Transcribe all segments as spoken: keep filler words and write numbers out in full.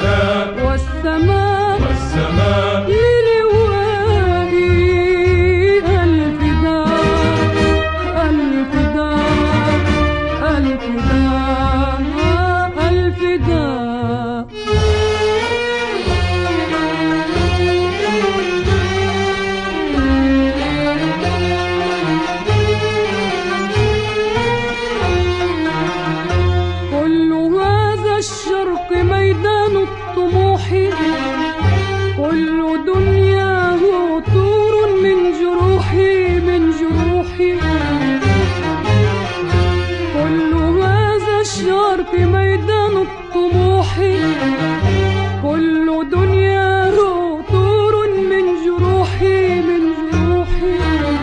والعلا والسماء والسماء للوائي الفداء الفداء الفداء الفداء. كل هذا الشرق ميدان الطموح، كل دنياه طور من جروحي من جروحي. كل هذا الشرق ميدان الطموح، كل دنياه طور من جروحي من جروحي.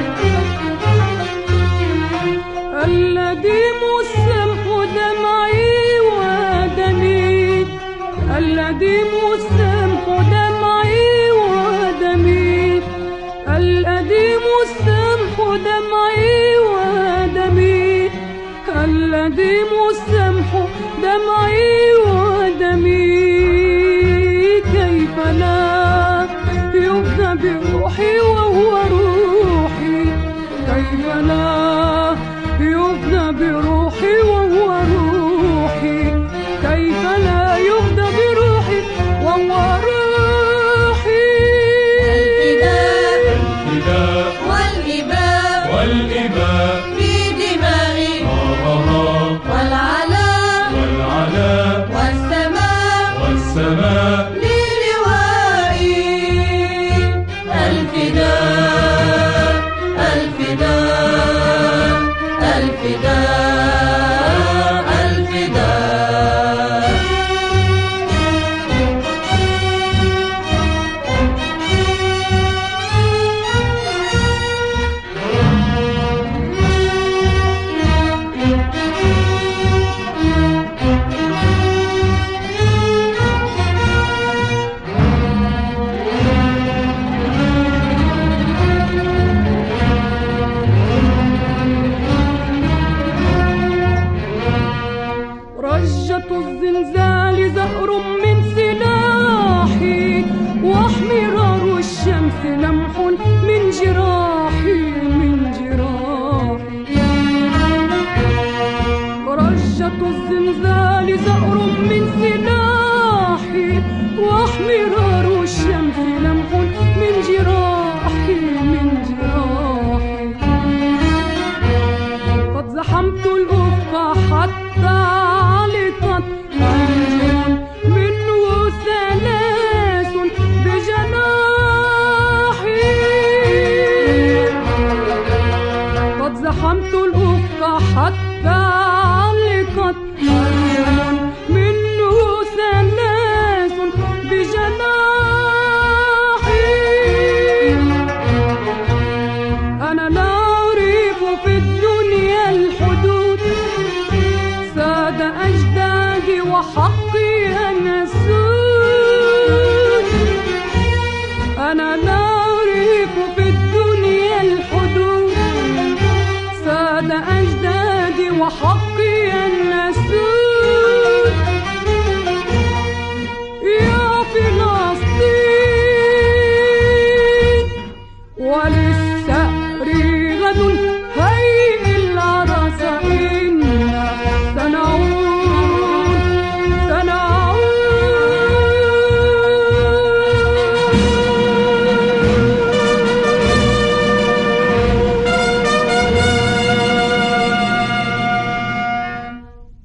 الذي مسمح دمعي ودمي، الذي مسمح دمعي ودمي، الذي مسمح دمعي ودمي، الذي مسمح دمعي ودمي. كيف لا يفدى بروحي وهو روحي، كيف لا يفدى بروحي وهو روحي، كيف لا يفدى بروحي وهو روحي. الفداء الفداء والإباء والإباء في دمائي، والعلا والعلا والعلا والسماء والسماء